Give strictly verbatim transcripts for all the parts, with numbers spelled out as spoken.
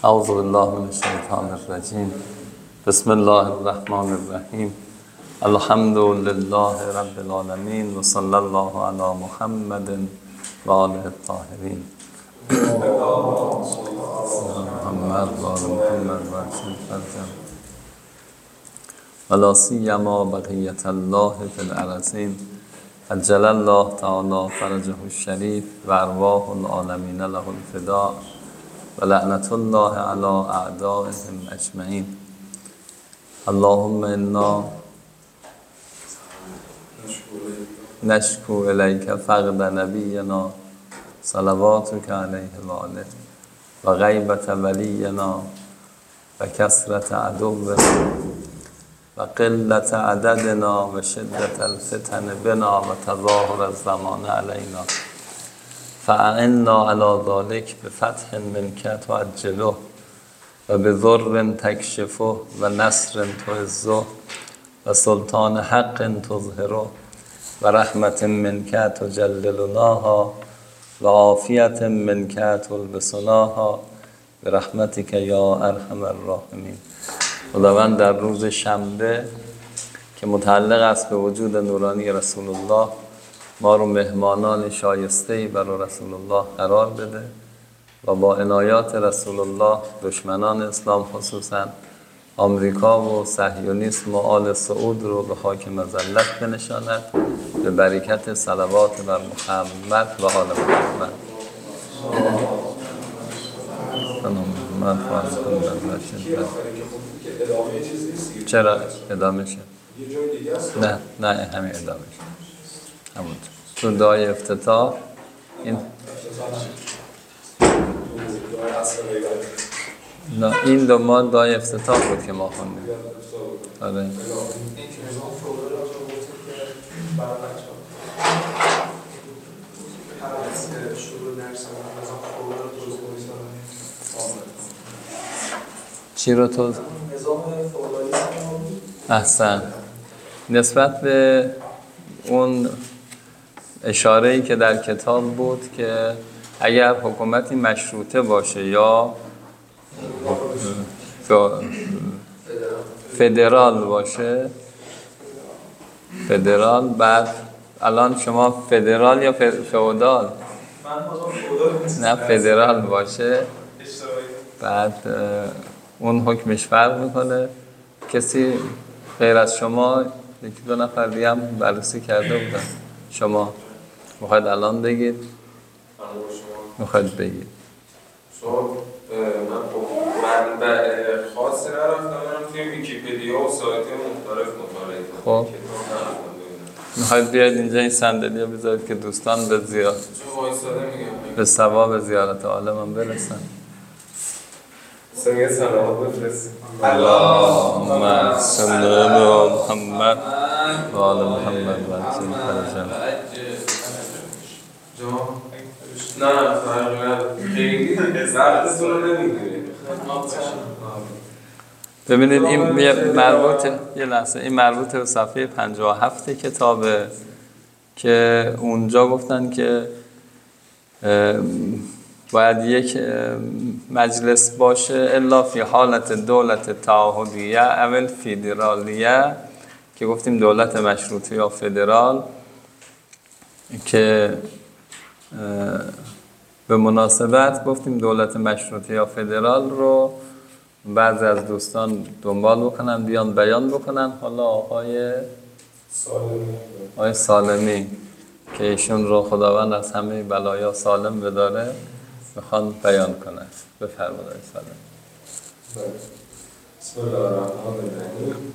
اعوذ بالله من الشیطان الرجیم. بسم الله الرحمن الرحیم. الحمد لله رب العالمین و صلی الله علی محمد و آله الطاهرین. محمد و آل محمد و عجل فرجم ولا سیما بقیت الله فی الارضین عجل الله تعالی فرجه الشریف و ارواح العالمین له الفداء و لعنت الله علی اعدائهم اجمعین. اللهم انا نشکو الیک فقد نبینا صلواتک علیه و آله و غیبت ولینا و کثرت عدونا و قلت عددنا و شدت الفتن بنا و تظاهر الزمان علینا فاعنا علی ذلک بفتح منک تعجله و بضر تکشفه و نصر تعزه و سلطان حق تظهره و رحمت منک تجللناها و عافیت منک تلبسناها برحمتک یا ارحم الراحمین. خداوند در روز شنبه که متعلق است به وجود نورانی رسول الله ما رو مهمانان شایسته‌ای برای رسول الله قرار بده و با عنایات رسول الله دشمنان اسلام خصوصا آمریکا و صهیونیسم و آل سعود رو به خاک مذلت بنشاند به برکت صلوات بر محمد و آل محمد. چرا ادامه شد؟ نه نه همین ادامه شد. همون تو دعای افتتاح این نه این دو ما دعای افتتاح بود که ما خوندیم. آره چی رو تو؟ احسن. نسبت به اون اشاره‌ای که در کتاب بود که اگر حکومتی مشروطه باشه یا فدرال باشه فدرال بعد الان شما فدرال یا فئودال؟ نه فدرال باشه بعد اون حکمش فرق میکنه. کسی غیر از شما یکی دو نفر دیگه هم بررسی کرده بودن. شما میخواید الان بگید؟ میخواید بگید؟ شما من منبع خاصی نرفتم، من توی ویکیپدیا و سایت مختلف مطالعه کردم. خب میخواید بیاید اینجا این صندلی رو بذارید که دوستان به زیارت به ثواب زیارت عالم هم برسن. سنگه سلام بفرستیم. اللهم صل علی محمد و آل محمد و عجل فرجهم. نه فرقی نداره، خیلی زردتون رو نمیگیریم. ببینید این مربوط یه لحظه این مربوط به صفحه پنجاه و هفت کتابه که اونجا گفتن که باید یک مجلس باشه الا فی حالت دولت تعهدیه اول فدرالیه که گفتیم دولت مشروطه یا فدرال که به مناسبت گفتیم دولت مشروطه یا فدرال رو بعضی از دوستان دنبال بکنن بیان بیان بکنن. حالا آقای سالمی آقای سالمی که ایشون رو خداوند از همه بلایا سالم بداره میخوان بیان کنن. بفرمایید آقای سالمی. بسم الله الرحمن الرحیم.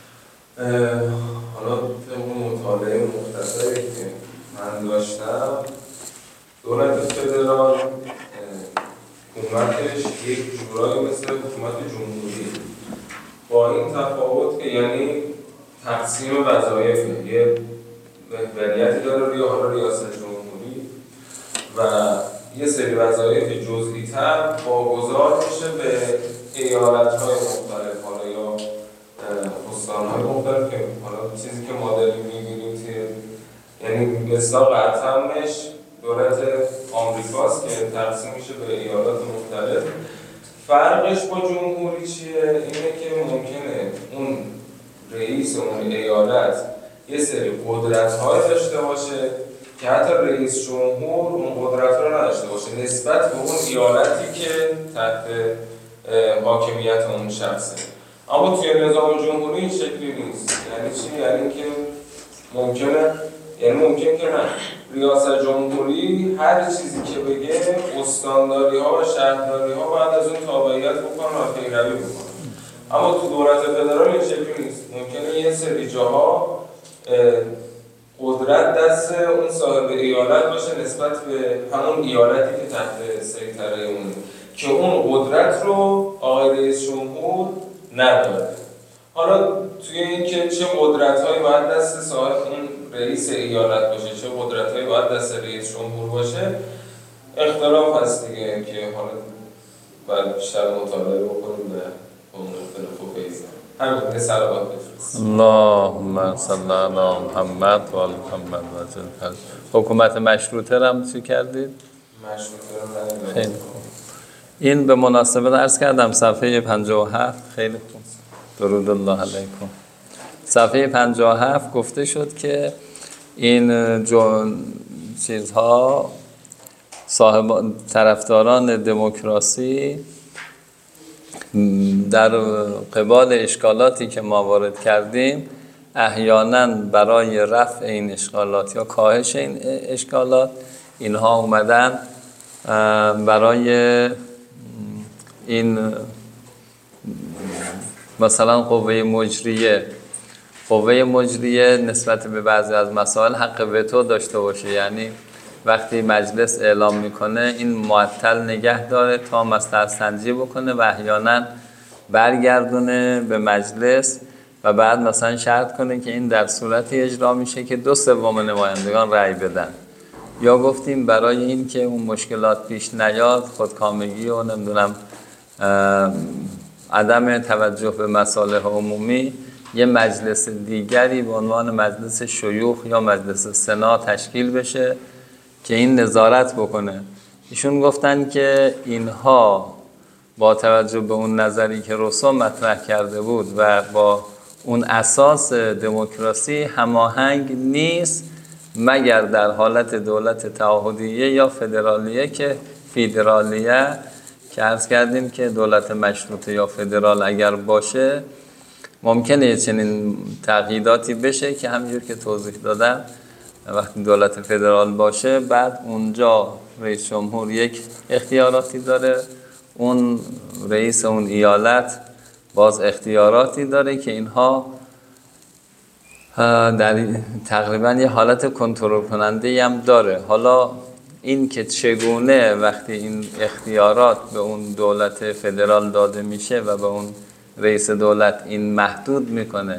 حالا طبق مطالعه مختصری که من داشتم دولت فدرال حکومتش یک جورایی مثل حکومت جمهوری با این تفاوت که یعنی تقسیم وظایف یه محوریتی داره روی حالا ریاست جمهوری و یه سری وظایف جزئی تر واگذار میشه به ایالت‌های مختلف حالا یا استان‌های مختلف که حالا چیزی که مدلی می‌گیریم یعنی مثلا قطعاًش دولت آمریکاست که تقسیم میشه به ایالات مختلف فرقش با جمهوری چیه؟ اینه که ممکنه اون رئیس اون ایالت یه سری قدرت‌های داشته باشه که حتی رئیس جمهور اون قدرت رو نداشته باشه نسبت به اون ایالتی که تحت حاکمیت اون شخصه. اما توی نظام جمهوری این شکلی نیست. یعنی چی؟ یعنی اینکه ممکنه یعنی ممکن که نه ریاست جمهوری هر چیزی که بگه استانداری ها و شهرداری ها بعد از اون تابعیت بکنن و پیروی بکنن. اما تو دولت فدرال این شکلی نیست. ممکنه یه سری جاها قدرت دست اون صاحب ایالت باشه نسبت به همون ایالتی که تحت سیطره اونه که اون قدرت رو آقای رئیس جمهور نداره. حالا توی این که چه قدرت‌هایی باید دست صاحب اون رئیس ایالت باشه، چه قدرت‌هایی باید دست رئیس جمهور باشه، اختلاف هست دیگه که حالا باید بیشتر مطالعه بکنیم به اون اختلاف و فیض. همین یه صلوات بفرست. اللهم صل علی محمد و آل محمد و عجل. حکومت مشروطه رو هم چی کردید؟ مشروطه رو خیلی خوب. این به مناسبت عرض کردم صفحه پنجاه و هفت خیلی خوب. درود الله علیکم. صفحه پنجاه و هفت گفته شد که این جون چیزها صاحب طرفداران دموکراسی در قبال اشکالاتی که ما وارد کردیم احیانا برای رفع این اشکالات یا کاهش این اشکالات اینها اومدن برای این مثلا قوه مجریه قوه مجریه نسبت به بعضی از مسائل حق وتو داشته باشه، یعنی وقتی مجلس اعلام میکنه این معطل نگه داره تا مصلحت سنجی بکنه و احیانا برگردونه به مجلس و بعد مثلا شرط کنه که این در صورتی اجرا میشه که دو سوم نمایندگان رأی بدن. یا گفتیم برای این که اون مشکلات پیش نیاد خودکامگی و نمیدونم عدم توجه به مصالح عمومی یه مجلس دیگری به عنوان مجلس شیوخ یا مجلس سنا تشکیل بشه که این نظارت بکنه. ایشون گفتن که اینها با توجه به اون نظری که روسو مطرح کرده بود و با اون اساس دموکراسی هماهنگ نیست مگر در حالت دولت تعهدیه یا فدرالیه که فدرالیه که عرض کردیم که دولت مشروطه یا فدرال اگر باشه ممکنه چنین تغییراتی بشه که همینجور که توضیح دادم وقتی دولت فدرال باشه بعد اونجا رئیس جمهور یک اختیاراتی داره، اون رئیس اون ایالت باز اختیاراتی داره که اینها در تقریبا یه حالت کنترل کننده هم داره. حالا این که چگونه وقتی این اختیارات به اون دولت فدرال داده میشه و به اون رئیس دولت این محدود میکنه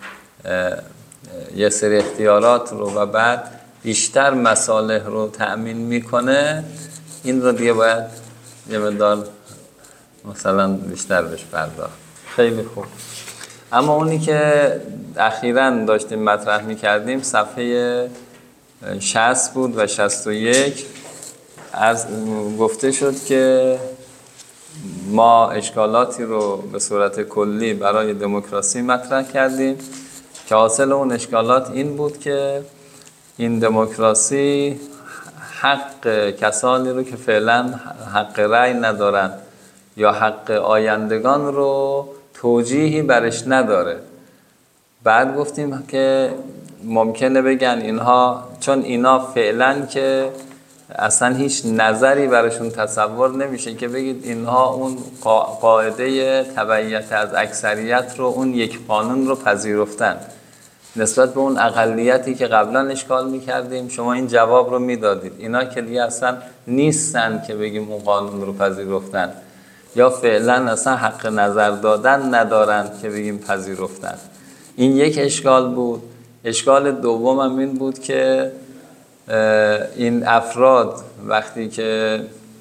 یه سری اختیارات رو و بعد بیشتر مصالح رو تأمین میکنه، این رو دیگه باید یه مقدار مثلا بیشتر بهش پرداخت. خیلی خوب. اما اونی که اخیراً داشتیم مطرح میکردیم صفحه شصت بود و شصت و یک از گفته شد که ما اشکالاتی رو به صورت کلی برای دموکراسی مطرح کردیم که حاصل اون اشکالات این بود که این دموکراسی حق کسانی رو که فعلا حق رأی ندارن یا حق آیندگان رو توجیهی برش نداره. بعد گفتیم که ممکنه بگن اینها چون اینا فعلا که اصلا هیچ نظری برشون تصور نمیشه که بگید اینها اون قاعده تبعیت از اکثریت رو اون یک قانون رو پذیرفتن نسبت به اون اقلیتی که قبلا اشکال میکردیم شما این جواب رو میدادید. اینا که دیگه اصلا نیستن که بگیم اون قانون رو پذیرفتن یا فعلا اصلا حق نظر دادن ندارن که بگیم پذیرفتن. این یک اشکال بود. اشکال دوم هم این بود که این افراد وقتی که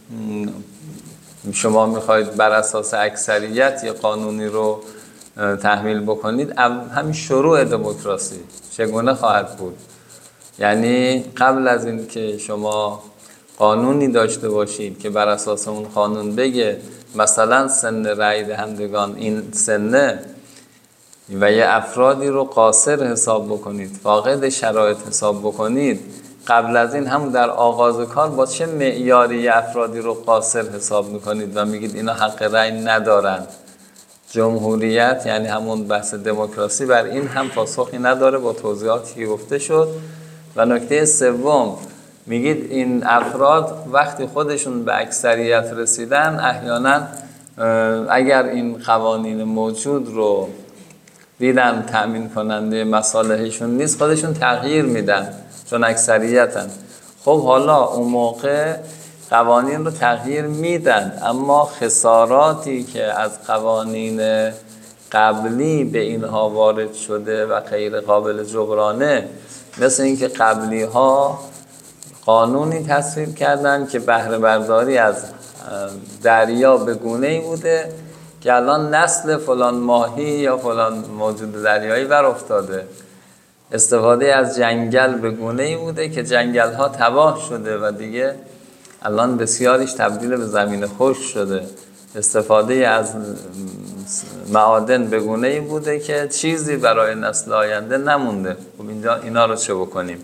شما میخواید بر اساس اکثریت یه قانونی رو تحمیل بکنید همین شروع دموکراسی چگونه خواهد بود؟ یعنی قبل از این که شما قانونی داشته باشید که بر اساس اون قانون بگه مثلا سن رأی دهندگان این سنه و یه افرادی رو قاصر حساب بکنید، فاقد شرایط حساب بکنید، قبل از این هم در آغاز کار با چه معیاری افرادی رو قاصر حساب میکنید و میگید اینا حق رأی ندارن؟ جمهوریت یعنی همون بحث دموکراسی بر این هم پاسخی نداره با توضیحاتی که گفته شد. و نکته سوم میگید این افراد وقتی خودشون به اکثریت رسیدن احیانا اگر این قوانین موجود رو دیدن تأمین کننده مصالحشون نیست خودشون تغییر میدن چون اکثریتن. خب حالا اون موقع قوانین رو تغییر میدن اما خساراتی که از قوانین قبلی به اینها وارد شده و غیر قابل جبرانه، مثل اینکه قبلی ها قانونی تصویب کردن که بهره برداری از دریا به گونه‌ای بوده که الان نسل فلان ماهی یا فلان موجود دریایی بر افتاده، استفاده از جنگل به گونه‌ای بوده که جنگل ها تباه شده و دیگه الان بسیاریش تبدیل به زمین خشک شده، استفاده از معادن به گونه‌ای بوده که چیزی برای نسل آینده نمونده. خب اینجا اینا رو چه بکنیم؟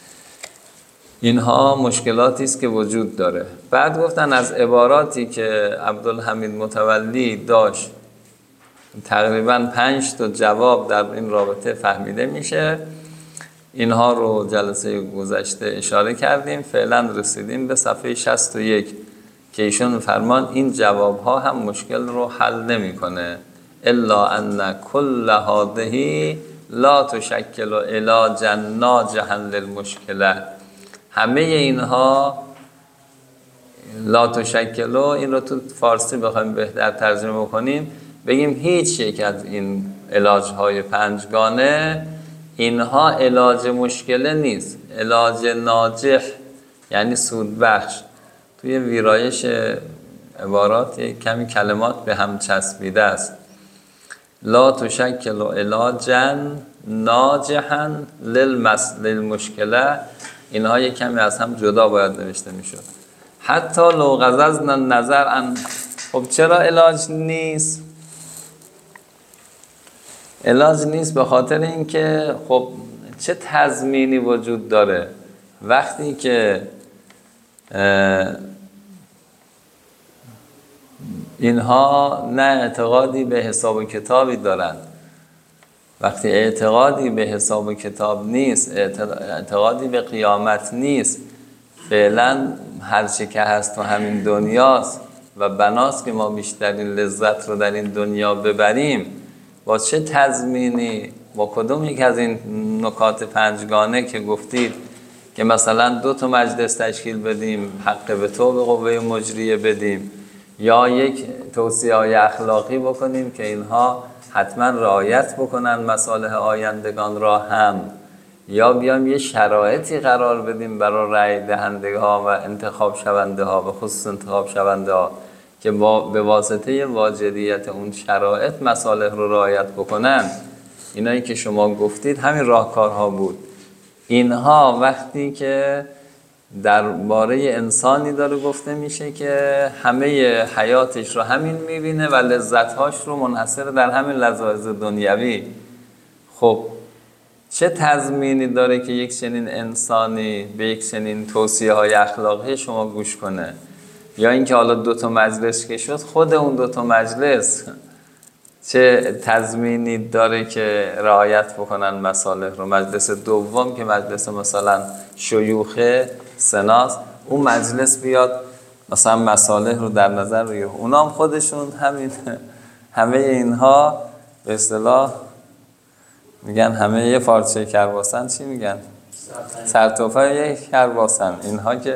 اینها مشکلاتی است که وجود داره. بعد گفتن از عباراتی که عبدالحمید متولی داشت تقریباً پنج تا جواب در این رابطه فهمیده میشه. اینها رو جلسه گذشته اشاره کردیم. فعلا رسیدیم به صفحه شصت و یک که ایشون فرمان این جواب ها هم مشکل رو حل نمیکنه. الا ان کل هذه لا تشکل علاجا ناجحا للمشکله. همه اینها لا تشکل، این رو تو فارسی بخوایم بهتر ترجمه کنیم بگیم هیچ یک از این علاج های پنجگانه اینها علاج مشکله نیست، علاج ناجح یعنی سودبخش. توی ویرایش عبارات کمی کلمات به هم چسبیده است. لا تشکل علاجا ناجحا للمشکله، اینها یک کمی از هم جدا باید نوشته میشد. حتی لو غضضنا النظر ان. خب چرا علاج نیست؟ علاج نیست به خاطر اینکه خب چه تضمینی وجود داره وقتی که اینها نه اعتقادی به حساب و کتابی دارن. وقتی اعتقادی به حساب و کتاب نیست، اعتقادی به قیامت نیست، فعلا هر چی که هست تو همین دنیاست و بناست که ما بیشترین لذت رو در این دنیا ببریم، با چه تضمینی، با کدوم یک از این نکات پنجگانه که گفتید که مثلا دو تا مجلس تشکیل بدیم، حق به تو به قوه مجریه بدیم، یا یک توصیه‌های اخلاقی بکنیم که اینها حتما رعایت بکنن مصالح آیندگان را هم، یا بیام یه شرایطی قرار بدیم برای رأی دهنده ها و انتخاب شونده ها، به خصوص انتخاب شونده ها، که با به واسطه واجدیت اون شرایط مصالح رو رعایت بکنن. اینایی که شما گفتید همین راهکارها بود. اینها وقتی که درباره انسانی داره گفته میشه که همه حیاتش رو همین میبینه و لذتهاش رو منحصر در همین لذایذ دنیوی، خب چه تضمینی داره که یک چنین انسانی به یک چنین توصیه های اخلاقی شما گوش کنه؟ یا اینکه حالا دو تا مجلس که شد، خود اون دو تا مجلس چه تضمینی داره که رعایت بکنن مصالح رو؟ مجلس دوم که مجلس مثلا شیوخ سناست، اون مجلس بیاد مثلا مصالح رو در نظر بگیره. اونا هم خودشون همین همه اینها به اصطلاح میگن همه یه پارچه کرباسن، چی میگن؟ سرتوفه یک کرباسن. اینها که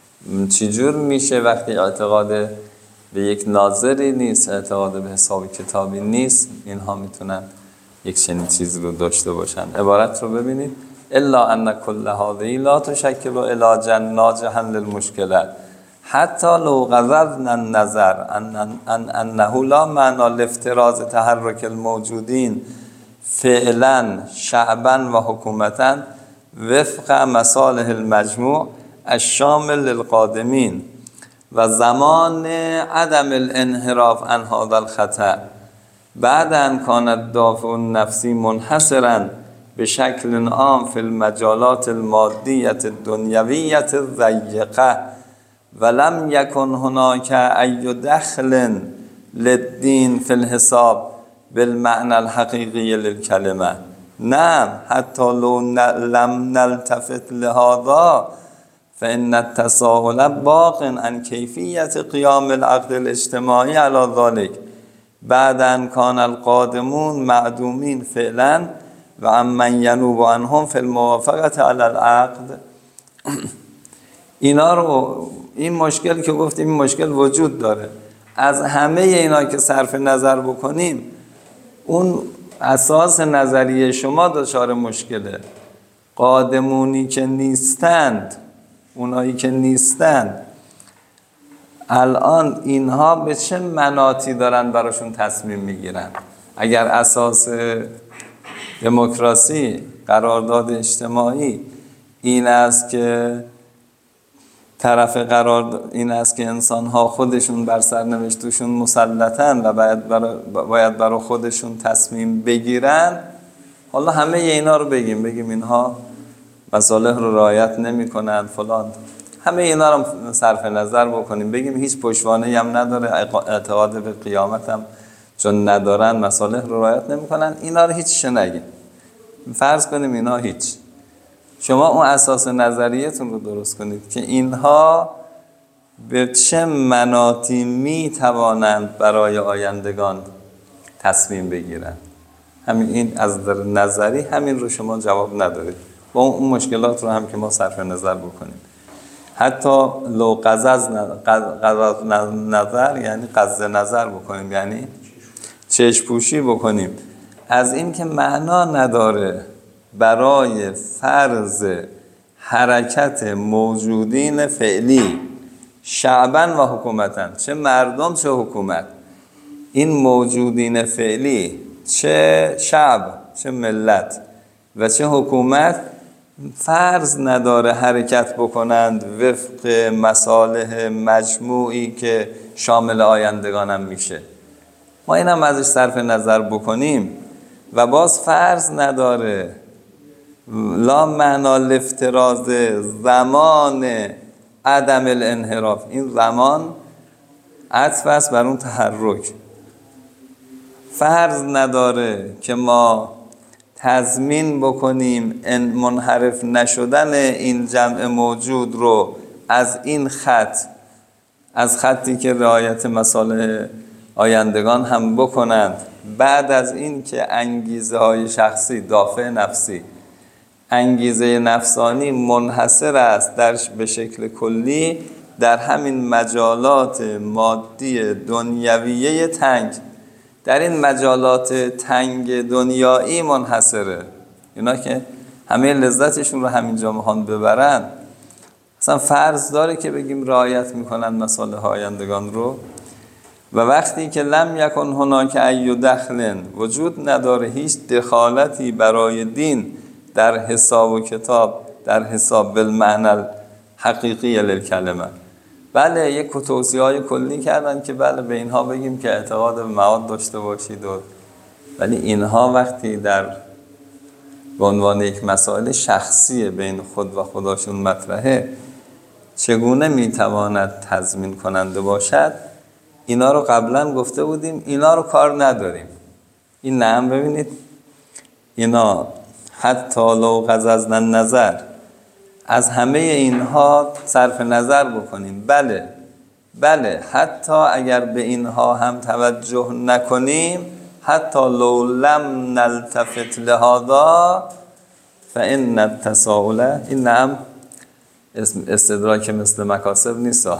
چجور میشه وقتی اعتقاد به یک ناظری نیست، اعتقاد به حساب کتابی نیست، اینها میتونن یک چنین چیزی رو داشته باشن. عبارت رو ببینید: الا ان کل هذه لا تشکل علاجا ناجحا للمشکلات حتی لو غضضنا النظر ان ان انه لا معنی لافتراض تحرک الموجودین فعلا شعبا و حکومتا وفق مصالح المجموع الشامل للقادمین و زمان عدم الانحراف عن هذا الخطأ بعد ان کان الدافع النفسی منحصرا به شکل عام فی المجالات المادیت الدنیویت الضیقه ولم یکن هناک ای دخل للدین فی الحساب بالمعنى الحقیقی للکلمه. نعم حتی لو لم نلتفت لهذا فإن التساؤل باق عن کیفیت قیام العقد الاجتماعی علی ذلك بعد ان کان القادمون معدومین فعلا و امن ینوب عنهم فی الموافقت علی العقد. اینا رو، این مشکل که گفتیم این مشکل وجود داره، از همه اینا که صرف نظر بکنیم اون اساس نظریه شما دچار مشکله. قادمونی که نیستند، اونایی که نیستند الان اینها به چه مناطی دارن براشون تصمیم میگیرن؟ اگر اساس دموکراسی، قرارداد اجتماعی این است که طرف قرار این است که انسان‌ها خودشون بر سرنوشتشون مسلطن و باید برای باید برای خودشون تصمیم بگیرن، حالا همه اینا رو بگیم بگیم اینها مصالح رو رعایت نمی‌کنن فلان، همه اینا رو صرف نظر بکنیم، بگیم هیچ پشتوانه‌ای هم نداره، اعتقاد به قیامت هم چون ندارن مصالح رو رعایت نمی‌کنن، اینا رو هیچ نگیم، فرض کنیم اینا هیچ. شما اون اساس نظریتون رو درست کنید که اینها به چه مناطی می توانند برای آیندگان تصمیم بگیرن. همین این از نظری همین رو شما جواب ندارید. با اون مشکلات رو هم که ما صرف نظر بکنیم. حتی لو قزز نظر یعنی قزز نظر بکنیم، یعنی چشم پوشی بکنیم از این که معنا نداره برای فرض حرکت موجودین فعلی شعبن و حکومتن، چه مردم چه حکومت، این موجودین فعلی چه شعب چه ملت و چه حکومت فرض نداره حرکت بکنند وفق مصالح مجموعی که شامل آیندگان هم میشه. ما این هم ازش صرف نظر بکنیم و باز فرض نداره لا معنا الافتراض زمان عدم الانحراف، این زمان عطف است بر اون تحرک، فرض نداره که ما تضمین بکنیم ان منحرف نشدن این جمع موجود رو از این خط، از خطی که رعایت مصالح آیندگان هم بکنند بعد از این که انگیزه های شخصی، دافع نفسی، انگیزه نفسانی منحصر است در به شکل کلی در همین مجالات مادی دنیویه تنگ، در این مجالات تنگ دنیایی منحصره. اینا که همه لذتشون رو همینجا میخوان ببرن، اصلا فرض داره که بگیم رعایت میکنن مصالح آیندگان رو. و وقتی که لم یکن هناک ای دخل، وجود نداره هیچ دخالتی برای دین در حساب و کتاب، در حساب بالمعنى حقیقی للکلمه. بله یک توصیه‌های کلی کردن که بله به اینها بگیم که اعتقاد به معاد داشته باشید و، ولی اینها وقتی در به عنوان یک مسائل شخصی بین خود و خداشون مطرحه چگونه میتواند تضمین کننده باشد؟ اینا رو قبلا گفته بودیم، اینا رو کار نداریم. این نعم ببینید اینا حتی لو قززنا نظر، از همه اینها صرف نظر بکنیم، بله بله حتی اگر به اینها هم توجه نکنیم، حتی لو لم نلتفت لهذا فإن التساؤل، این نعم استدراک مثل مکاسب نیست،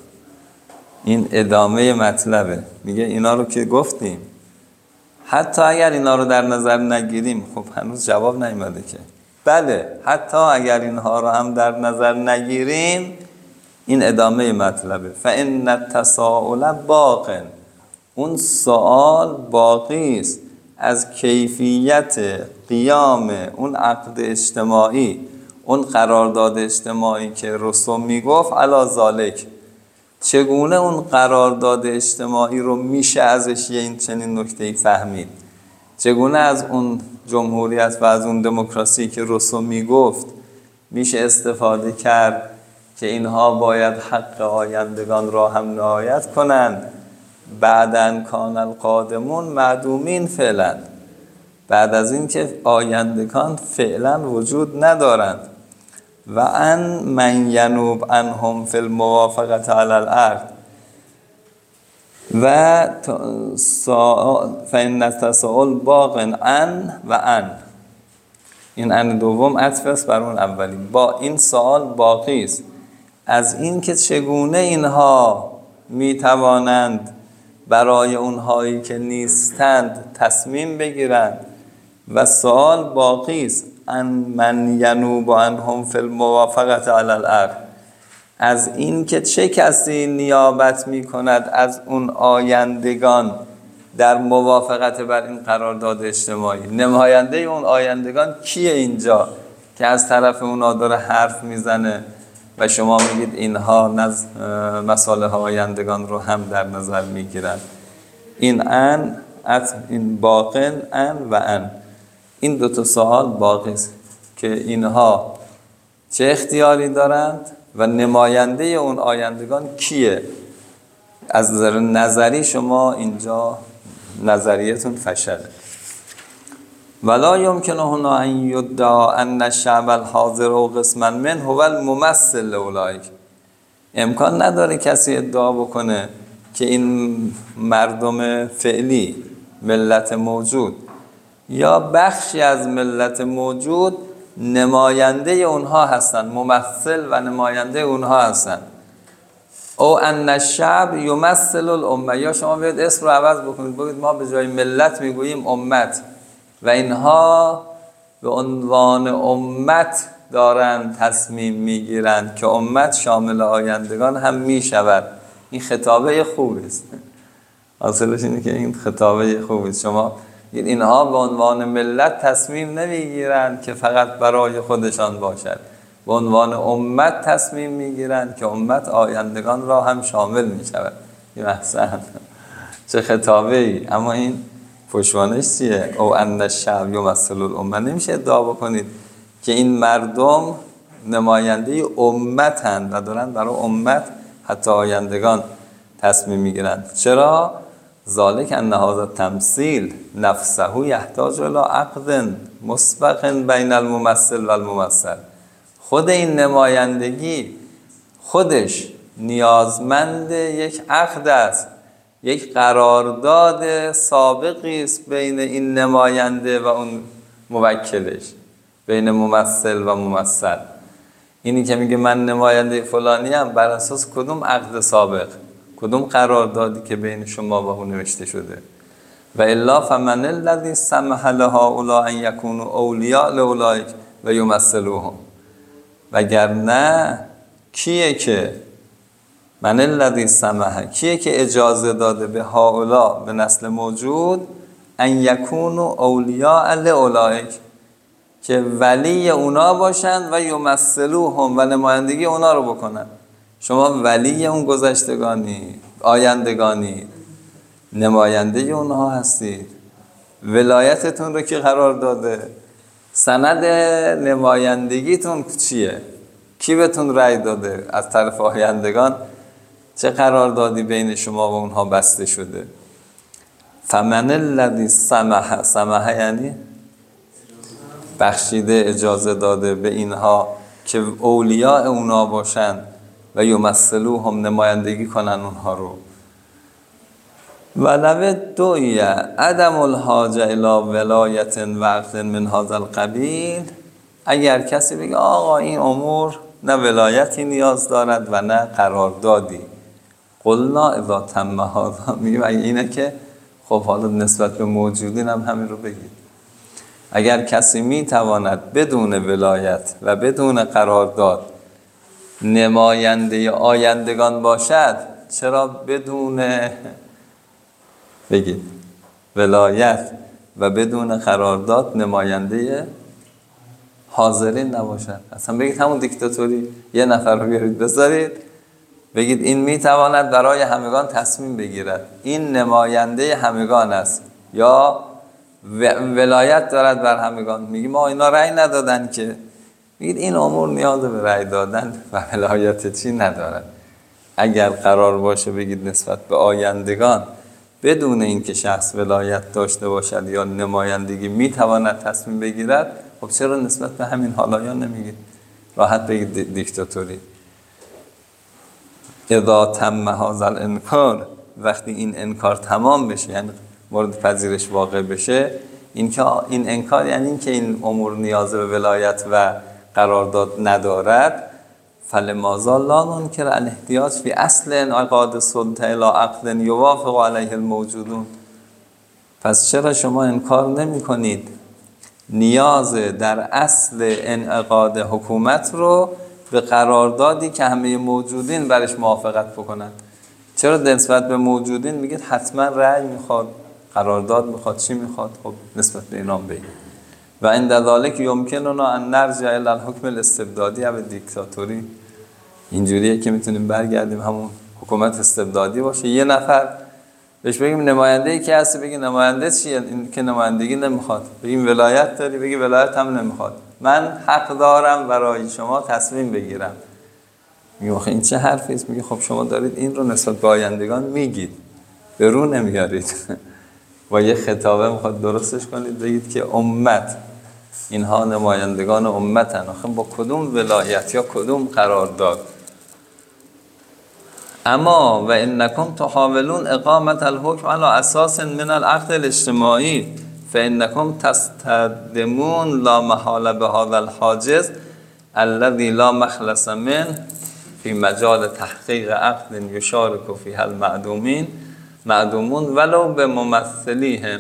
این ادامه مطلبه، میگه اینا رو که گفتیم حتی اگر اینا رو در نظر نگیریم، خب هنوز جواب نیامده که بله حتی اگر اینها رو هم در نظر نگیریم، این ادامه مطلبه، فإن التساؤل باق، اون سوال باقی است از کیفیت قیام اون عقد اجتماعی، اون قرارداد اجتماعی که رسوم میگفت علی ذالک، چگونه اون قرارداد اجتماعی رو میشه ازش یه این چنین نکته‌ای فهمید؟ چگونه از اون جمهوریت و از اون دموکراسی که روسو میگفت میشه استفاده کرد که اینها باید حق آیندگان را هم رعایت کنند؟ بعدن کان القادمون معدومین فعلا، بعد از این که آیندگان فعلا وجود ندارند. و ان من ینوب عنهم فی الموافقه علی الارض و فإن التساؤل باق ان و ان، این ان دوم عطف است بر اون اولی. با این سوال باقی است از این که چگونه اینها میتوانند برای اونهایی که نیستند تصمیم بگیرند، و سوال باقی است ان من ینوب عنهم فی الموافقه علی الارض، از این که چه کسی نیابت می کند از اون آیندگان در موافقت بر این قرارداد اجتماعی. نماینده اون آیندگان کیه اینجا که از طرف اونا داره حرف میزنه و شما میگید اینها نز... مصالح آیندگان رو هم در نظر میگیرند؟ این ان این باقن ان و ان، این دو تا سوال باقی است که اینها چه اختیاری دارند و نماینده اون آیندگان کیه. از نظر نظری شما اینجا نظریتون فشله. ولا یمکن هنا ان یدعا ان الشعب الحاضر و قسما من هو الممثل لأولئک، امکان نداره کسی ادعا بکنه که این مردم فعلی، ملت موجود یا بخشی از ملت موجود نماینده اونها هستن، ممثل و نماینده اونها هستن. او ان الشعب یمثل الامه، یا شما بیاید اسم رو عوض بکنید بگید ما به جای ملت میگوییم امت و اینها به عنوان امت دارن تصمیم میگیرند که امت شامل آیندگان هم میشود. این خطابه خوبی است. اصلش اینه که این خطابه خوبی است. شما اینها به عنوان ملت تصمیم نمیگیرند که فقط برای خودشان باشد، به عنوان امت تصمیم میگیرند که امت آیندگان را هم شامل میشود. این احسن، چه خطابه ای. اما این پشوانش چیه؟ او ان الشعب یمثل الامه، نمیشه ادعا بکنید که این مردم نماینده امتند و دارن برای امت حتی آیندگان تصمیم میگیرند. چرا؟ ذالک ان هذا التمثیل نفسه یحتاج الی عقد مسبق بین الممثل و الممثل، خود این نمایندگی خودش نیازمند یک عقد است، یک قرارداد سابقی است بین این نماینده و اون موکلش، بین ممثل و ممثل. اینی که میگه من نماینده فلانی ام، بر اساس کدوم عقد سابق، کدوم قراردادی که بین شما و اون نوشته شده؟ و الا فمن الذی سمح لهؤلاء ان یکونوا اولیاء لأولئک و یمثلوهم، وگرنه کیه که من الذی سمح، کیه که اجازه داده به هؤلاء، به نسل موجود، ان یکونوا اولیاء لأولئک، که ولی اونا باشن و یمثلوهم و نمایندگی اونا رو بکنن. شما ولی اون گذشتگانی، آیندگانی، نماینده اونها هستید. ولایتتون رو که قرار داده، سند نمایندگیتون چیه؟ کی بهتون رأی داده از طرف آیندگان؟ چه قراردادی بین شما و اونها بسته شده؟ فمن الذی سمح، سمح یعنی بخشیده، اجازه داده به اینها که اولیاء اونا باشن و یمثلوهم، نمایندگی کنن اونها رو. ولو دعی عدم الحاجه الی ولایت و عقد من هذا القبیل، اگر کسی بگه آقا این امور نه ولایتی نیاز دارد و نه قراردادی، قلنا اذا تم هذا، میگیم اگه اینه که خب حالا نسبت به موجودین هم همین رو بگید. اگر کسی میتواند بدون ولایت و بدون قرارداد نماینده آیندگان باشد، چرا بدون بگید ولایت و بدون قرارداد نماینده حاضرین نباشد؟ اصلا بگید همون دیکتاتوری، یه نفر رو بیارید بذارید بگید این میتواند برای همگان تصمیم بگیرد، این نماینده همگان است، یا ولایت دارد بر همگان. میگیم ما اینا رأی ندادن که. بگید این امور نیاز به رأی دادن و ولایت چی ندارد. اگر قرار باشه بگید نسبت به آیندگان بدون اینکه شخص ولایت داشته باشد یا نمایندگی میتواند تصمیم بگیرد، خب چرا نسبت به همین حالایان نمیگید؟ راحت بگید دیکتاتوری. اذا تم هذا الانکار، وقتی این انکار تمام بشه، یعنی مورد پذیرش واقع بشه، این که این انکار یعنی این که این امور نیاز به ولایت و قرارداد ندارد، فلماذا لا ننکر الاحتیاج فی اصل انعقاد السلطه الی عقد یوافق علیه الموجودون. پس چرا شما انکار نمی کنید نیاز در اصل انعقاد حکومت رو به قراردادی که همه موجودین برش موافقت بکنند؟ چرا نسبت به موجودین میگید حتما رأی میخواد، قرارداد میخواد، چی میخواد؟ خب نسبت به اینا بگید. و عند ذلک یمکننا ان نرجع الی الحکم الاستبدادی و دیکتاتوری. اینجوریه که میتونیم برگردیم همون حکومت استبدادی باشه، یه نفر بهش بگیم نماینده ای که هستی، بگی نماینده چیه؟ این که نمایندگی نمیخواد. بگیم ولایت داری، بگی ولایت هم نمیخواد. من حق دارم برای شما تصمیم بگیرم. میگه آخه این چه حرفی است؟ میگه خب شما دارید این رو نسبت به آیندگان میگید، به رو نمیارید. و یه خطابه میخواد درستش کنید، بگید که امت، اینها نمایندگان امتن، آخه با کدوم ولایت یا کدوم قرارداد؟ اما و انکم تحاولون اقامت الحکم علی اساس من العقد الاجتماعی فانکم تستدمون لا محاله بهذا الحاجز الذي لا مخلص منه فی مجال تحقیق عقد یشارک فیها المعدومین معدومون ولو به ممثلیهم.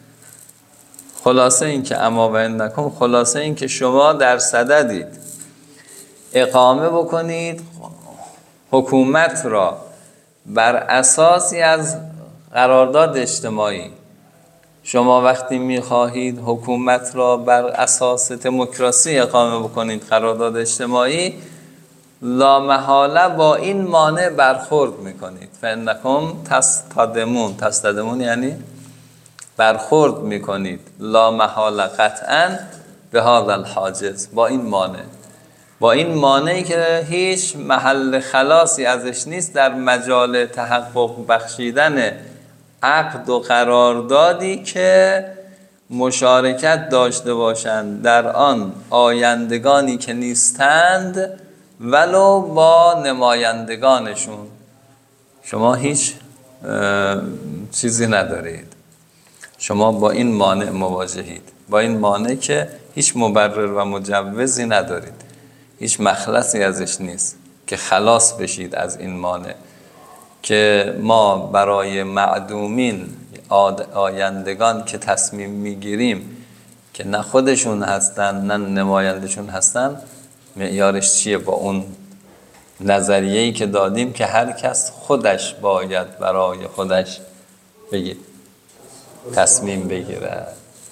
خلاصه این که اما و انکم، خلاصه این که شما در صددید اقامه بکنید حکومت را بر اساسی از قرارداد اجتماعی. شما وقتی میخواهید حکومت را بر اساس دموکراسی اقامه بکنید، قرارداد اجتماعی، لا محاله با این مانع برخورد میکنید. فانکم تستدمون، تستدمون یعنی برخورد میکنید، لا محاله قطعا به هذا الحاجز، با این مانع، با این مانعی که هیچ محل خلاصی ازش نیست در مجال تحقق بخشیدن عقد و قراردادی که مشارکت داشته باشند در آن آیندگانی که نیستند ولو با نمایندگانشون. شما هیچ چیزی ندارید، شما با این مانع مواجهید، با این مانع که هیچ مبرر و مجوزی ندارید، هیچ مخلصی ازش نیست که خلاص بشید از این مانع، که ما برای معدومین آیندگان که تصمیم میگیریم که نه خودشون هستن نه نمایندشون هستن، معیارش چیه؟ با اون نظریه‌ای که دادیم که هر کس خودش باید برای خودش بگید تصمیم بگیره.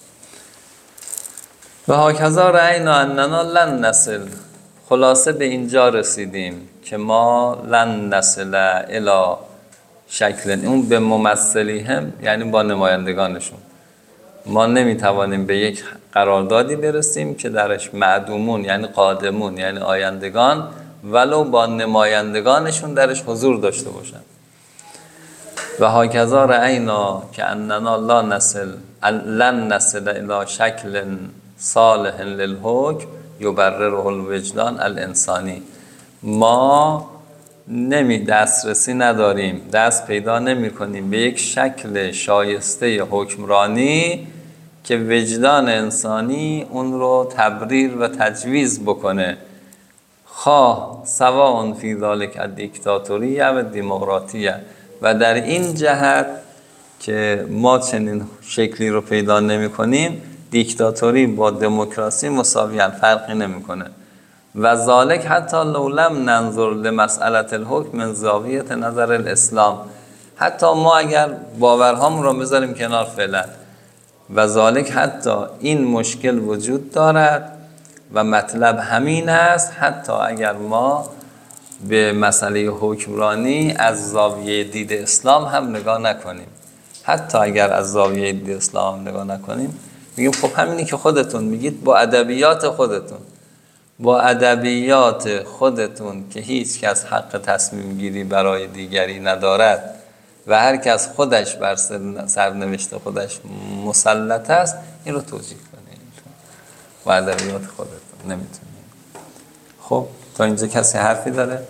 و هاکذا رأینا اننا لن نصل، خلاصه به اینجا رسیدیم که ما لن نصل الی شکل، اون به ممثلیهم یعنی با نمایندگانشون، ما نمیتوانیم به یک قراردادی برسیم که درش معدومون یعنی قادمون یعنی آیندگان ولو با نمایندگانشون درش حضور داشته باشن. و هاکذا رأینا که اننا لا نصل لن نصل الی شکل صالح للحکم یبرره الوجدان الانسانی، ما نمی دسترسی نداریم، دست پیدا نمی کنیم به یک شکل شایسته حکمرانی که وجدان انسانی اون رو تبریر و تجویز بکنه، خواه سواء فی ذلک الدیکتاتوریه و دموکراتیه. و در این جهت که ما چنین شکلی رو پیدا نمی کنیم، دیکتاتوری با دموکراسی مساویاً، فرقی نمی کنه. و ذالک حتی لو لم ننظر لمسئله الحکم من زاویه نظر الاسلام، حتی ما اگر باورهامون رو بذاریم کنار فعلا، و ذالک حتی این مشکل وجود دارد و مطلب همین است، حتی اگر ما به مسئله حکمرانی از زاویه دید اسلام هم نگاه نکنیم. حتی اگر از زاویه دید اسلام هم نگاه نکنیم، میگیم خب همینی که خودتون میگید، با ادبیات خودتون با ادبیات خودتون که هیچ کس حق تصمیم گیری برای دیگری ندارد و هر کس خودش بر سرنوشت خودش مسلط است، این رو توجیه کنید. با ادبیات خودتون نمیتونید. خب تا اینجا کسی حرفی داره؟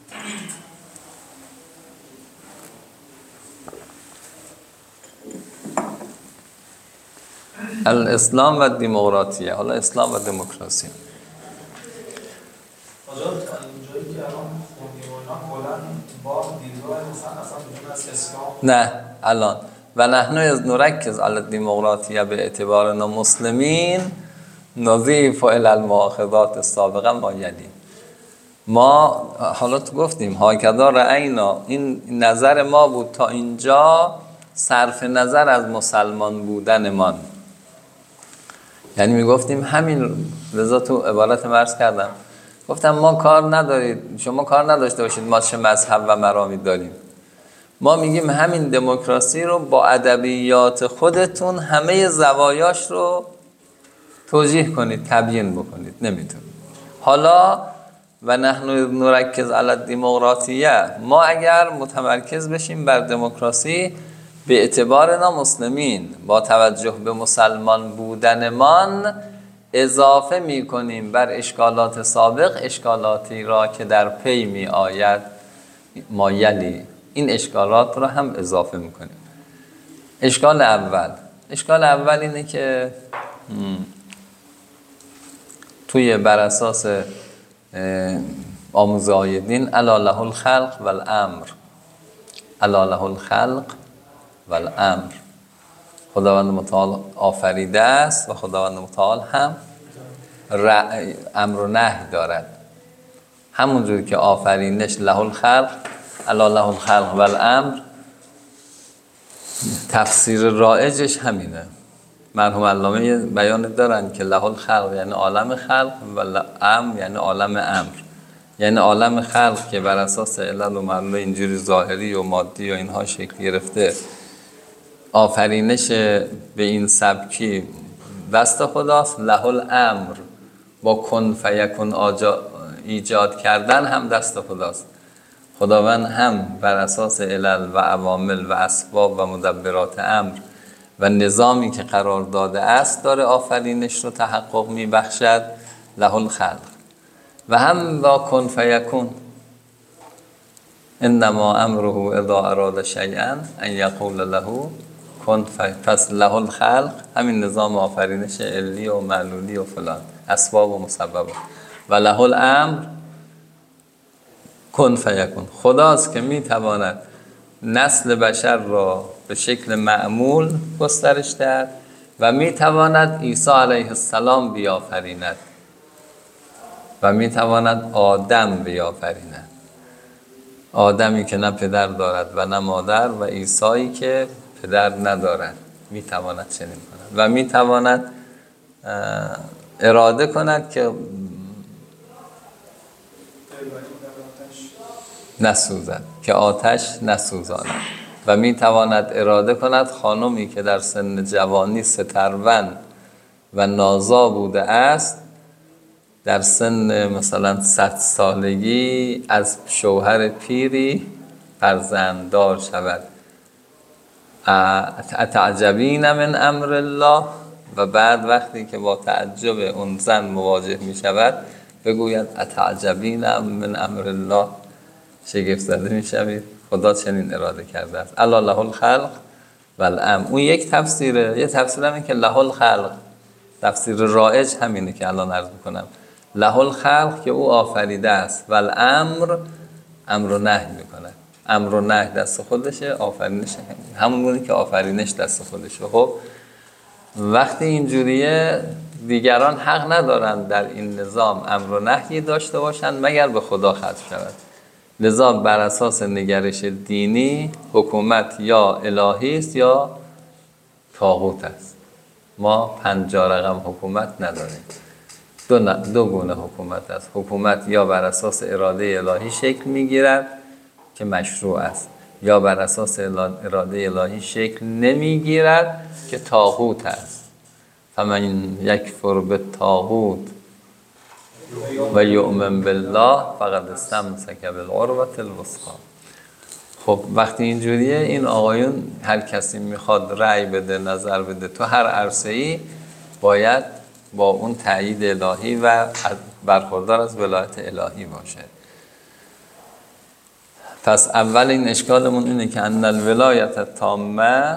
الاسلام و دموکراسی. حالا اسلام و دموکراسی آجا تا اینجایی که الان خوندیم و اینا کلا با دیدگاه مثلا اصلا بدون از اسلام نه الان و نحن از نرکز علی الدموکراسی به اعتبارنا مسلمین نضیف الی المؤاخذات السابقه ما یلی. ما حالا تو گفتیم هاکذا رأینا، این نظر ما بود تا اینجا صرف نظر از مسلمان بودنمان. یعنی میگفتیم همین، لذا تو عبارت مرز کردم، گفتم ما کار ندارید، شما کار نداشته باشید ما چه مذهب و مرامی داریم. ما میگیم همین دموکراسی رو با ادبیات خودتون همه زوایاش رو توجیه کنید، تبیین بکنید. نمیتونید. حالا و نحن نرکز علی الدموکراسی، ما اگر متمرکز بشیم بر دموکراسی به اعتبارنا مسلمین، با توجه به مسلمان بودنمان اضافه می کنیم بر اشکالات سابق اشکالاتی را که در پی می آید ما یلی. این اشکالات را هم اضافه می کنیم. اشکال اول اشکال اول اینه که توی بر اساس آموزه های دین الا له الخلق و الامر، الا له الخلق و الامر، خداوند متعال آفریده است و خداوند متعال هم امر و نهی دارد. همونجوری که آفرینش له الخلق، الا له الخلق و الامر، تفسیر رایجش همینه. مرحوم علامه بیان دارن که له الخلق یعنی عالم خلق و الامر یعنی عالم امر. یعنی عالم خلق که بر اساس علل و معلول اینجوری ظاهری و مادی و اینها شکل گرفته، آفرینش به این سبکی دست خداست. له الامر با کن فیکون ایجاد کردن هم دست خداست. خداوند هم بر اساس علل و عوامل و اسباب و مدبرات امر و نظامی که قرار داده است داره آفرینش رو تحقق می بخشد. له الخلق و هم با کن فیکون، انما امره اذا اراد شیئا ان یقول له کن فیکون. پس له الخلق همین نظام آفرینش علی و معلولی و فلان، اسباب و مسببات. و له الامر کن فیکون. خداست که می تواند نسل بشر را به شکل معمول گسترش دهد و می تواند عیسی علیه السلام بیافریند و می تواند آدم بیافریند. آدمی که نه پدر دارد و نه مادر و عیسایی که پدر ندارد می تواند چنین کند و می تواند اراده کند که نسوزد، که آتش نسوزاند و می تواند اراده کند خانمی که در سن جوانی سترون و نازا بوده است در سن مثلا صد سالگی از شوهر پیری فرزنددار شود. اتعجبین من امر الله، و بعد وقتی که با تعجب اون زن مواجه می شود بگوید اتعجبین من امر الله، شگفت زده می شوید، خدا چنین اراده کرده است. الا له الخلق و الامر. اون یک تفسیره. یه تفسیر همین که له الخلق، تفسیر رایج همینه که الان عرض میکنم. له الخلق که او آفریده است و الامر امر و نهی میکنه. امر و نهی دست خودشه، آفرینش همونونه که آفرینش دست خودشه. خب وقتی اینجوریه دیگران حق ندارن در این نظام امر و نهی داشته باشند مگر به خدا ختم شود. لذا بر اساس نگرش دینی حکومت یا الهی است یا طاغوت است. ما پنجاه رقم حکومت نداریم. دو, دو گونه حکومت است. حکومت یا بر اساس اراده الهی شکل میگیرد که مشروع است، یا بر اساس اراده الهی شکل نمیگیرد که طاغوت است. فمن یکفر بالطاغوت و یؤمن بالله فقد استمسک بالعروة الوثقی. خب وقتی اینجوریه، این آقایون هر کسی میخواد رأی بده، نظر بده تو هر عرصه‌ای، باید با اون تأیید الهی و برخوردار از ولایت الهی باشه. پس اول این اشکالمون اینه که ان الولایت التامه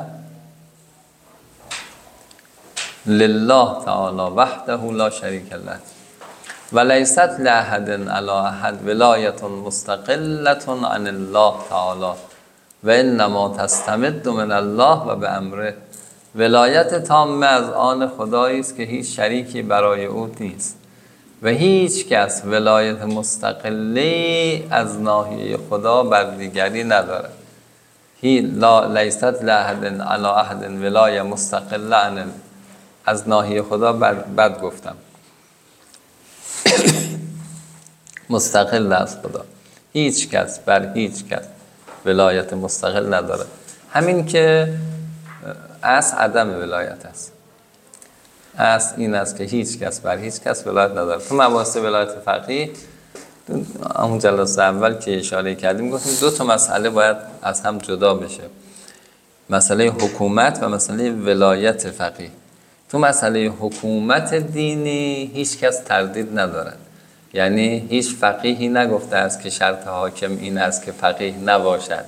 لله تعالی وحده لا شریک له و لیست لاحد علی احد ولایت مستقلة عن الله تعالی و انما تستمد من الله و به امره. ولایت تامه از آن خدایی است که هیچ شریکی برای او نیست و هیچ کس ولایت مستقلی از ناحیه خدا بر دیگری ندارد. هی لا لیست لاحد علی احد ولایه مستقله عن، از ناحیه خدا بر بد گفتم، مستقل از خدا. هیچ کس بر هیچ کس ولایت مستقل نداره. همین که اصل عدم ولایت است. اصل این است که هیچ کس بر هیچ کس ولایت نداره. تو مباحث ولایت فقیه همون جلسه اول که اشاره کردیم گفتیم دو تا مسئله باید از هم جدا بشه، مسئله حکومت و مسئله ولایت فقیه. تو مسئله حکومت دینی هیچ کس تردید ندارد، یعنی هیچ فقیهی نگفته است که شرط حاکم این است که فقیه نباشد،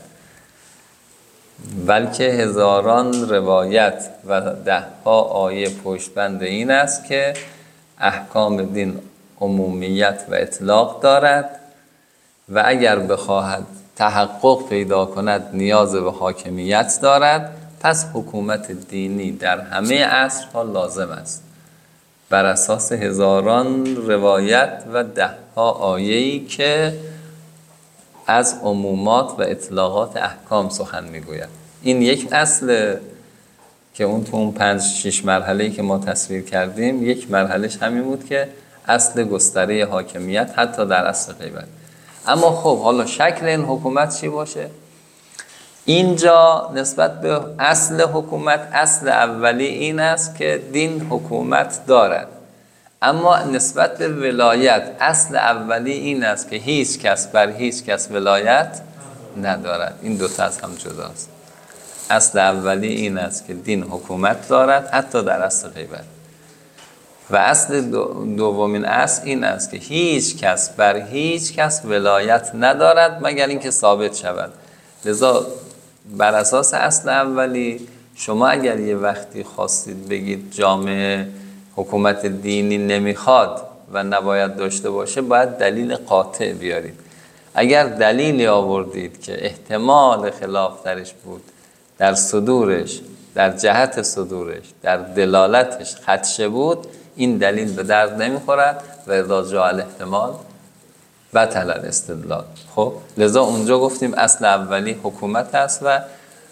بلکه هزاران روایت و ده ها آیه پشتبند این است که احکام دین عمومیت و اطلاق دارد و اگر بخواهد تحقق پیدا کند نیاز به حاکمیت دارد، پس حکومت دینی در همه عصرها لازم است بر اساس هزاران روایت و ده ها آیه‌ای که از عمومات و اطلاقات احکام سخن میگوید. این یک اصل که اون تو اون پنج شش مرحله‌ای که ما تصویر کردیم، یک مرحلهش همین بود که اصل گستره حاکمیت حتی در اصل غیبت. اما خب حالا شکل این حکومت چی باشه؟ اینجا نسبت به اصل حکومت، اصل اولی این است که دین حکومت دارد، اما نسبت به ولایت اصل اولی این است که هیچ کس بر هیچ کس ولایت ندارد. این دوتا از هم جداست. اصل اولی این است که دین حکومت دارد حتی در اصل غیبت، و اصل دومین اصل این است که هیچ کس بر هیچ کس ولایت ندارد مگر اینکه ثابت شود. لذا بر اساس اصل اولی شما اگر یه وقتی خواستید بگید جامعه حکومت دینی نمیخواد و نباید داشته باشه، باید دلیل قاطع بیارید. اگر دلیلی آوردید که احتمال خلاف درش بود، در صدورش، در جهت صدورش، در دلالتش خدشه بود، این دلیل به درد نمیخورد و اذا جاء الاحتمال بطل الاستدلال. خب لذا اونجا گفتیم اصل اولی حکومت است و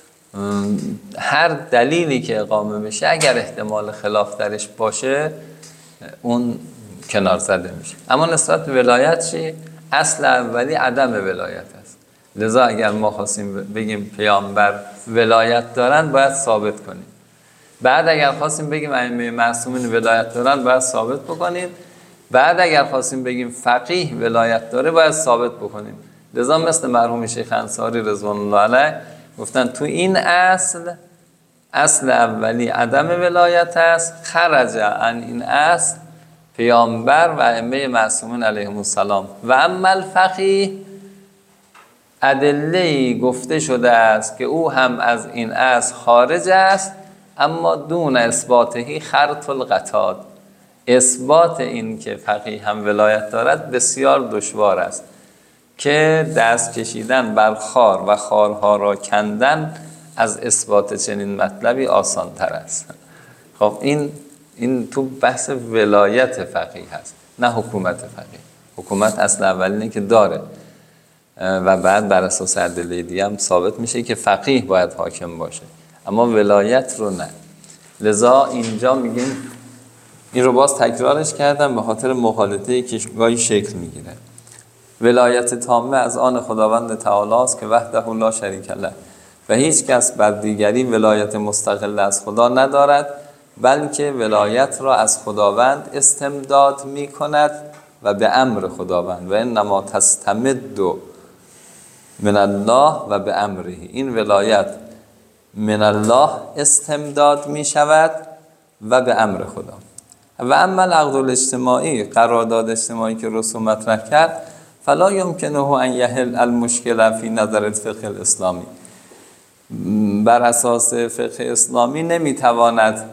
هر دلیلی که اقامه بشه اگر احتمال خلاف درش باشه اون کنار زده میشه. اما نسبت به ولایت چی؟ اصل اولی عدم ولایت است. لذا اگر ما خواستیم بگیم پیامبر ولایت دارن باید ثابت کنیم. بعد اگر خواستیم بگیم ائمه معصومین ولایت دارن باید ثابت بکنیم. بعد اگر خواستیم بگیم فقیه ولایت داره باید ثابت بکنیم. لذا مثل مرحوم شیخ انصاری رضوان الله علیه گفتن تو این اصل، اصل اولی عدم ولایت است، خرج عن این اصل پیامبر و ائمه معصومین علیهم السلام. و اما الفقیه ادله‌ای گفته شده است که او هم از این اصل خارج است، اما دون اثباتهی خرط القطاد. اثبات این که فقیه هم ولایت دارد بسیار دشوار است، که دست کشیدن بر خار و خارها را کندن از اثبات چنین مطلبی آسان تر است. خب این این تو بحث ولایت فقیه هست، نه حکومت فقیه. حکومت اصل اولینه که داره و بعد بر اساس ادله دیگه هم ثابت میشه که فقیه باید حاکم باشه، اما ولایت رو نه. لذا اینجا میگیم این رو باز تکرارش کردم به خاطر مغالطه‌ای که گاهی شکل میگیره. ولایت تامه از آن خداوند تعالی است که وحده لا شریک له و هیچ کس بر دیگری ولایت مستقل از خدا ندارد، بلکه ولایت را از خداوند استمداد می کند و به امر خداوند. و انما تستمد من الله و به امره. این ولایت من الله استمداد می شود و به امر خدا. و اما العقد الاجتماعی، قرارداد اجتماعی که رسول مطرح کرد، فلا یمکنه ان یحل المشکل فی نظر الفقه الاسلامی، بر اساس فقه اسلامی نمیتواند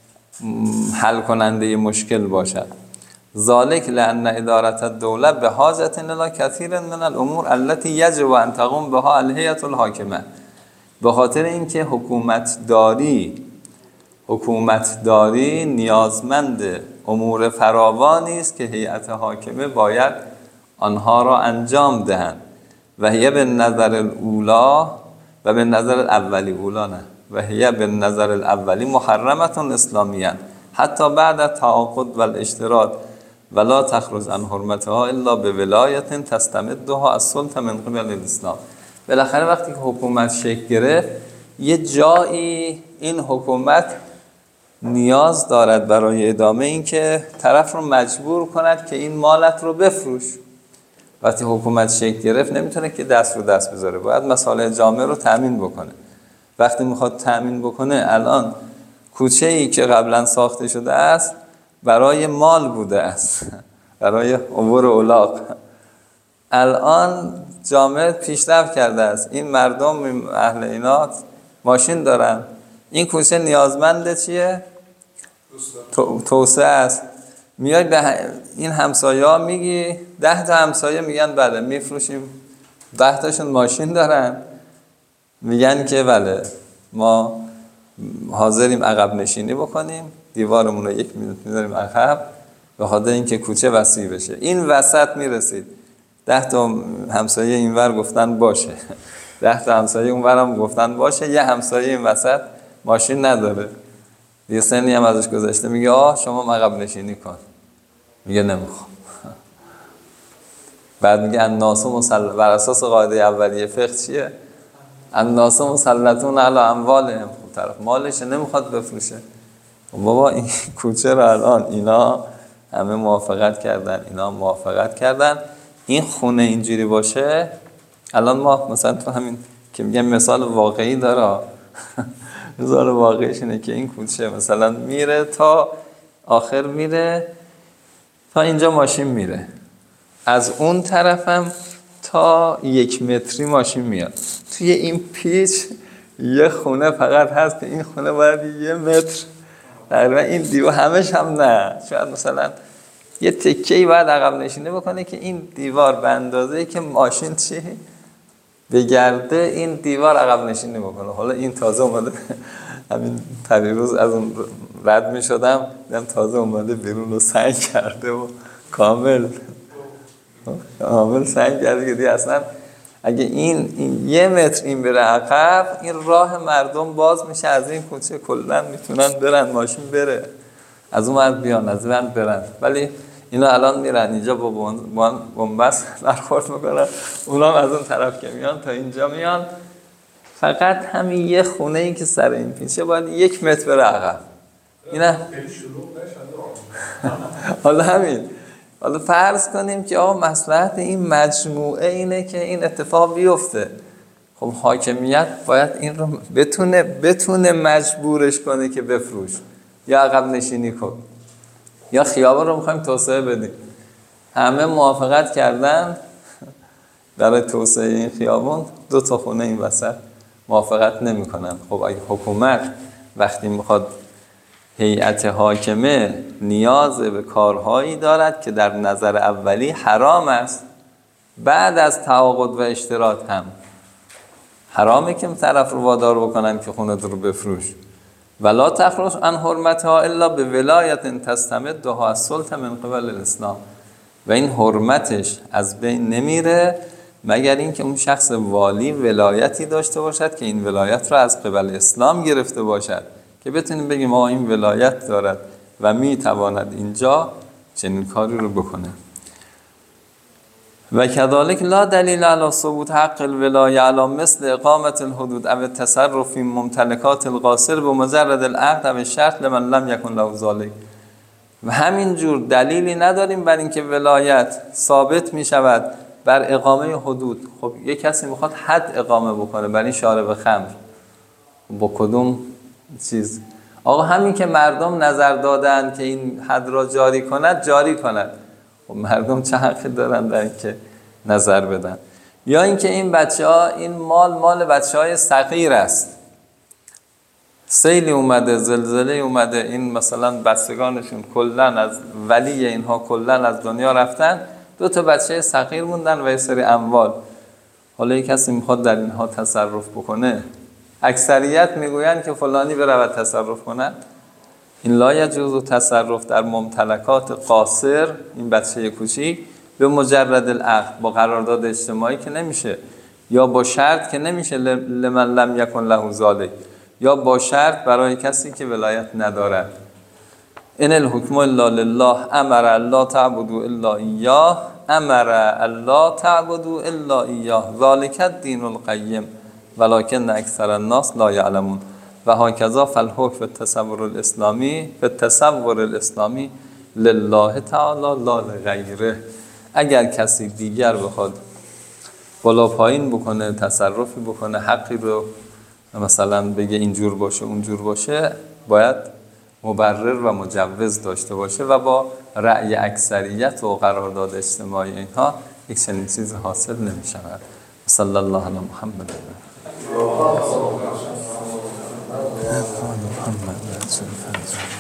حل کننده مشکل باشد. ذالک لان اداره الدوله به حاجت الی کثیر من الامور التي یجب ان تقوم بها الهیئه الحاکمه. به خاطر اینکه حکومت داری حکومت داری نیازمند امور فراوانی است که هیئت حاکمه باید آنها را انجام دهند. و هی به نظر الاولا و به نظر الاولی اولا نه و هی به نظر الاولی محرمت اسلامیه حتی بعد تعاقد و الاشتراط ولا تخرج عن حرمتها الا به ولایت تستمدها السلطه من قبل الاسلام. بالاخره وقتی که حکومت شکل گرفت یه جایی این حکومت نیاز دارد برای ادامه این که طرف رو مجبور کند که این مالت رو بفروش. وقتی حکومت شکل گرفت نمیتونه که دست رو دست بذاره، باید مصالح جامعه رو تأمین بکنه. وقتی میخواد تأمین بکنه، الان کوچه‌ای که قبلا ساخته شده است برای مال بوده است، برای عبور الاغ. الان جامعه پیشرفت کرده است، این مردم اهل اینا ماشین دارن، این کوچه نیازمند چیه؟ توسعه است. میای به این همسایه ها میگی، ده تا همسایه میگن بله میفروشیم، ده تاشون ماشین دارن، میگن که بله ما حاضریم عقب نشینی بکنیم، دیوارمون رو یک متر میذاریم عقب به خاطر اینکه کوچه وسیع بشه. این وسط میرسید، ده تا همسایه اینور گفتن باشه، ده تا همسایه اونورم گفتن باشه، یه همسایه این وسط ماشین نداره، یه سنی هم ازش گذشته، میگه آه شما عقب نشینی کن، میگه نمیخوام. بعد میگه الناس مسلط، بر اساس قاعده اولیه فقه چیه؟ الناس مسلطون علی اموالهم، طرف مالش نمیخواد بفروشه. بابا این کوچه رو الان اینا همه موافقت کردن، اینا موافقت کردن این خونه اینجوری باشه. الان ما مثلا تو همین که میگم مثال واقعی داره، مثال واقعیش اینه که این کوچه مثلا میره تا آخر، میره تا اینجا ماشین میره، از اون طرفم تا یک متری ماشین میاد. توی این پیچ یه خونه فقط هست که این خونه باید یه متر تقریبا این دیوار همش هم نه، شاید مثلا یه تکه‌ای باید عقب نشینی بکنه که این دیوار به اندازه‌ای که ماشین چی بگرده این دیوار عقب نشینی بکنه. حالا این تازه اومده، همین پریروز از اون رد می شدم دیدم تازه اومده بیرون رو سنگ کرده و کامل کامل سنگ کرده که دیگه اصلا اگه این, این یه متر این بره عقب، این راه مردم باز میشه، از این کوچه کلا میتونن برن، ماشین بره از اون مرد بیان، از این برن. ولی اینا الان میرن اینجا با بنبست برخورد میکنن، اونا از اون طرف که میان تا اینجا میان، فقط همین یه خونه ای که سر این پیچه باید یک متر بره عقب. اینا حالا همین، حالا فرض کنیم که آقا مصلحت این مجموعه اینه که این اتفاق بیفته. خب حاکمیت باید این رو بتونه بتونه مجبورش کنه که بفروش یا عقب نشینی کن یا خیابان رو میخوایم توسعه بدیم. همه موافقت کردن برای توسعه این خیابان، دو تا خونه این وسط موافقت نمیکنن. خب اگه حکومت وقتی میخواد، هیئت حاکمه نیاز به کارهایی دارد که در نظر اولی حرام است، بعد از تعاقد و اشتراط هم حرامه که طرف رو وادار بکنن که خونه رو بفروش. ولا تخرج عن حرمتها الا به ولایت تستمدها السلطه من قبل الاسلام. و این حرمتش از بین نمیره مگر اینکه اون شخص والی ولایتی داشته باشد که این ولایت رو از قبل اسلام گرفته باشد، که بتونیم بگیم آقا این ولایت دارد و میتواند اینجا چنین کاری رو بکنه. و کذالک لا دلیل علی ثبوت حق الولایه علی مثل اقامت الحدود او التصرف فی ممتلکات القاصر بمجرد العقد او الشرط لمن لم یکن له ذلک. و همین جور دلیلی نداریم بر اینکه ولایت ثابت می شود بر اقامه حدود. خب یک کسی میخواد حد اقامه بکنه برای شارب خمر، با کدوم چیز؟ آقا همین که مردم نظر دادن که این حد را جاری کند جاری کند. خب مردم چه حقی دارن در اینکه نظر بدن؟ یا اینکه این بچه ها این مال مال بچه های صغیر است، سیلی اومده، زلزله اومده، این مثلا بستگانشون کلن از ولی اینها کلن از دنیا رفتن، دو تا بچه صغیر موندن و یه سری اموال. حالا یک کسی میخواد در اینها تصرف بکنه، اکثریت میگویند که فلانی برود تصرف کند. این لا یجوز تصرف در ممتلکات قاصر، این بچه کوچیک، به مجرد العقد، با قرارداد اجتماعی که نمیشه، یا با شرط که نمیشه لمن لم یکن له ذلک، یا با شرط برای کسی که ولایت ندارد. ان الحکم الا لله امر الا تعبدوا الا ایاه امر الا تعبدوا الا ایاه ذلک الدین القیم ولکن اکثر الناس لا یعلمون. و هکذا فالحکم فی التصور الاسلامی فی التصور الاسلامی لله تعالی لا لغیره. اگر کسی دیگر بخواد بالا پایین بکنه، تصرفی بکنه، حقی رو مثلا بگه اینجور باشه اونجور باشه، باید مبرر و مجوز داشته باشه و با رأی اکثریت و قرارداد اجتماعی اینها یک چنین چیز حاصل نمی شود. صلی الله علی محمد محمد